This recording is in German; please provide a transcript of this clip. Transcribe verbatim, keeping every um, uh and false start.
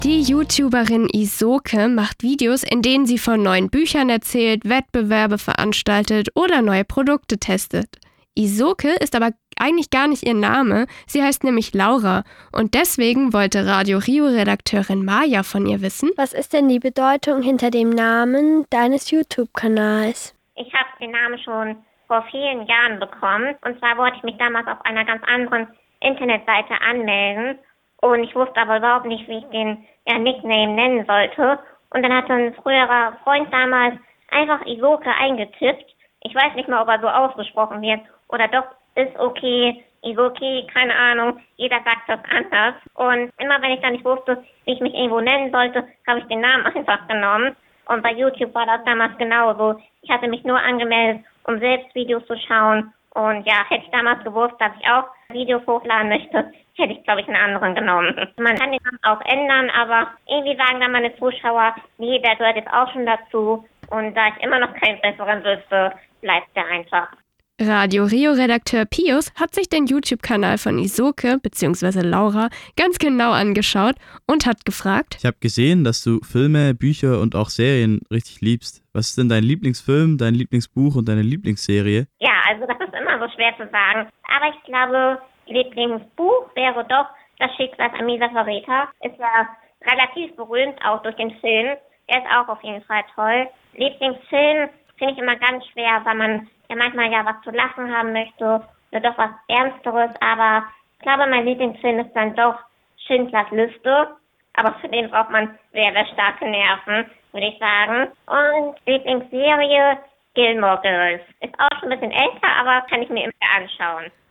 Die YouTuberin Isoke macht Videos, in denen sie von neuen Büchern erzählt, Wettbewerbe veranstaltet oder neue Produkte testet. Isoke ist aber eigentlich gar nicht ihr Name, sie heißt nämlich Laura und deswegen wollte Radio Rio-Redakteurin Maja von ihr wissen: Was ist denn die Bedeutung hinter dem Namen deines YouTube-Kanals? Ich habe den Namen schon vor vielen Jahren bekommen und zwar wollte ich mich damals auf einer ganz anderen Internetseite anmelden und ich wusste aber überhaupt nicht, wie ich den ja, Nickname nennen sollte und dann hat ein früherer Freund damals einfach Isoke eingetippt. Ich weiß nicht mal, ob er so ausgesprochen wird oder doch ist okay, ist okay, keine Ahnung, jeder sagt das anders. Und immer wenn ich dann nicht wusste, wie ich mich irgendwo nennen sollte, habe ich den Namen einfach genommen. Und bei YouTube war das damals genauso. Ich hatte mich nur angemeldet, um selbst Videos zu schauen. Und ja, hätte ich damals gewusst, dass ich auch Videos hochladen möchte, hätte ich, glaube ich, einen anderen genommen. Man kann den Namen auch ändern, aber irgendwie sagen dann meine Zuschauer, nee, der gehört jetzt auch schon dazu. Und da ich immer noch keinen besseren wüsste, bleibt der einfach. Radio Rio-Redakteur Pius hat sich den YouTube-Kanal von Isoke bzw. Laura ganz genau angeschaut und hat gefragt: Ich habe gesehen, dass du Filme, Bücher und auch Serien richtig liebst. Was ist denn dein Lieblingsfilm, dein Lieblingsbuch und deine Lieblingsserie? Ja, also das ist immer so schwer zu sagen. Aber ich glaube, Lieblingsbuch wäre doch Das Schicksal Amisa Verräter. Ist ja relativ berühmt, auch durch den Film. Der ist auch auf jeden Fall toll. Lieblingsfilm finde ich immer ganz schwer, weil man ja manchmal ja was zu lachen haben möchte oder doch was Ernsteres. Aber ich glaube, mein Lieblingsfilm ist dann doch Schindlers Liste. Aber für den braucht man sehr, sehr starke Nerven, würde ich sagen. Und Lieblingsserie Gilmore Girls. Ist auch schon ein bisschen älter, aber kann ich mir immer anschauen.